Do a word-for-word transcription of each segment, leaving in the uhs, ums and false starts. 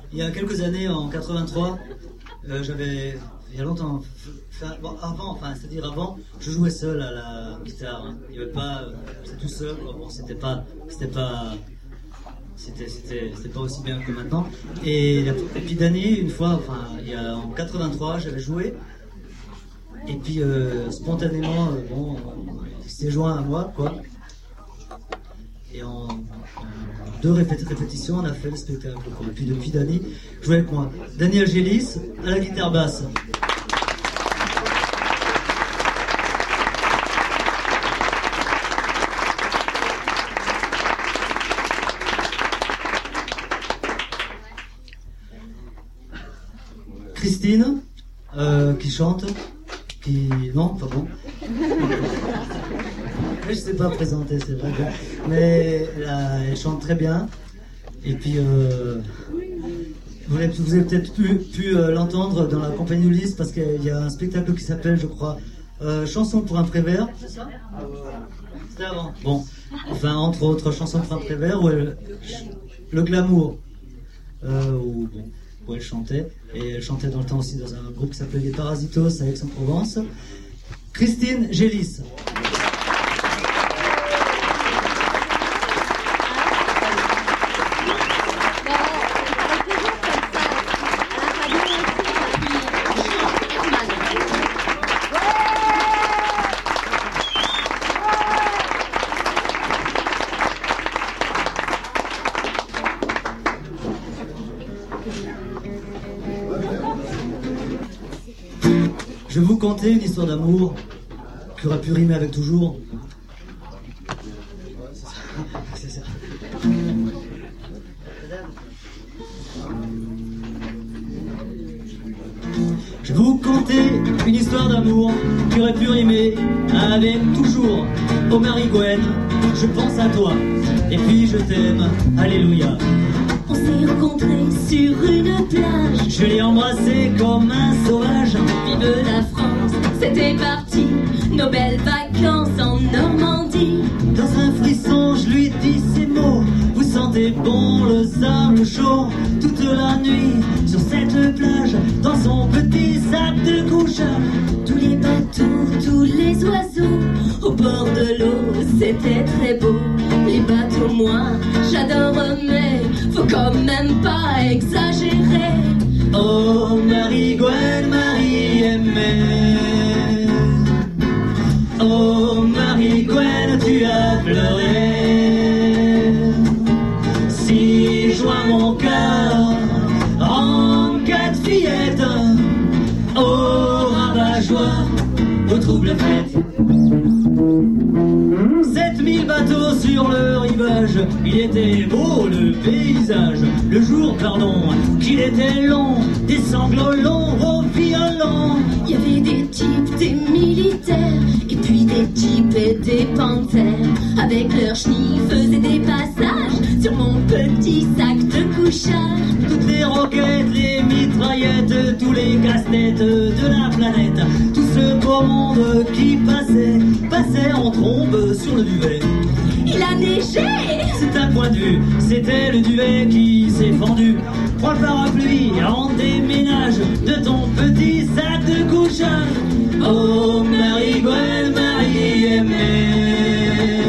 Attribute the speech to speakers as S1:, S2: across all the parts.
S1: il y a quelques années, en quatre-vingt-trois, euh, j'avais, il y a longtemps, enfin, bon, avant, enfin, c'est-à-dire avant, je jouais seul à la guitare. Hein. Il y avait pas, euh, c'est tout seul. Quoi. Bon, c'était pas, c'était pas, c'était, c'était, c'était pas aussi bien que maintenant. Et, et puis d'année, une fois, enfin, il y a en quatre-vingt-trois, j'avais joué. Et puis euh, spontanément, euh, bon, il s'est joint à moi, quoi. Et en, en deux répét- répétitions, on a fait le spectacle. Quoi. Et puis depuis Dany, jouait avec moi. Daniel Gélis à la guitare basse. Christine, euh, qui chante. Qui... Non, pas bon. Je ne sais pas présenter, c'est vrai. Mais là, elle chante très bien. Et puis, euh, vous avez, vous avez peut-être pu, pu euh, l'entendre dans la compagnie Ulysse parce qu'il y a un spectacle qui s'appelle, je crois, euh, Chanson pour un Prévert. C'est ça ? C'était avant. Bon, enfin, entre autres, Chanson pour un Prévert, où elle, le glamour. Euh, où, bon, où elle chantait. Et elle chantait dans le temps aussi dans un groupe qui s'appelait Les Parasitos à Aix-en-Provence. Christine Gélis. Je vais vous conter une histoire d'amour qui aurait pu rimer avec toujours. C'est ça. Je vais vous conter une histoire d'amour qui aurait pu rimer avec toujours. Oh Marie-Gwen, je pense à toi et puis je t'aime, alléluia.
S2: On s'est rencontrés sur une plage.
S1: Je l'ai embrassé comme un sauvage.
S2: Vive la France, c'était parti. Nos belles vacances en Normandie.
S1: Dans un frisson, je lui dis ces mots. Vous sentez bon le sable chaud. Toute la nuit, sur cette plage, dans son petit sac de couchage.
S2: Tous les bateaux, tous les oiseaux, au bord de l'eau, c'était très beau. Les bateaux, moi, j'adore, mais faut quand même pas exagérer.
S1: Oh Marie-Gwen, Marie aimée. Oh Marie-Gwen, tu as pleuré. Si je joins mon cœur en quatre fillettes, oh rabat-joie, au trouble fête. Sept mille bateaux sur le rivage, il était beau le paysage. Le jour, pardon, qu'il était long, des sanglots longs au violon.
S2: Il y avait des types, des militaires, et puis des types et des panthères. Avec leurs chenilles faisaient des passages sur mon petit sac de couchage.
S1: Toutes les roquettes, les mitraillettes, tous les casse-têtes de la planète. Tout ce beau monde qui passait, passait en trombe sur le duvet.
S2: Il a neigé!
S1: C'est un point de vue, c'était le duvet qui s'est fendu. Prends le parapluie, en déménage de ton petit sac de couchage. Oh Marie-Gwen, Marie aimée.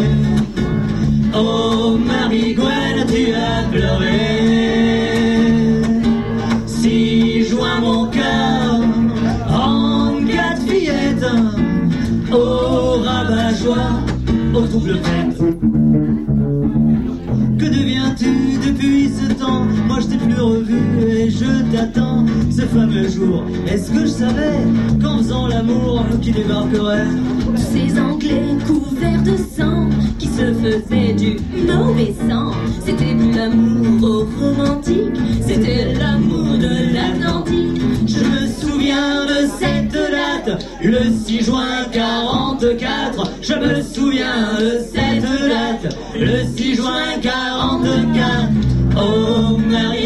S1: Oh Marie-Gwen, tu as pleuré. Si je joins mon cœur en quatre fillettes, oh rabat-joie, au trouble fête. Que deviens-tu depuis ce temps? Moi je t'ai plus revu et je t'attends. Ce fameux jour, est-ce que je savais qu'en faisant l'amour qui débarquerait?
S2: Tous ces Anglais couverts de sang qui se faisaient du mauvais sang. C'était plus l'amour romantique, c'était l'amour de l'Atlantique.
S1: Je me souviens de cette date, le six juin quarante-quatre. Je me souviens de cette date, le six juin quarante-quatre. Oh Marie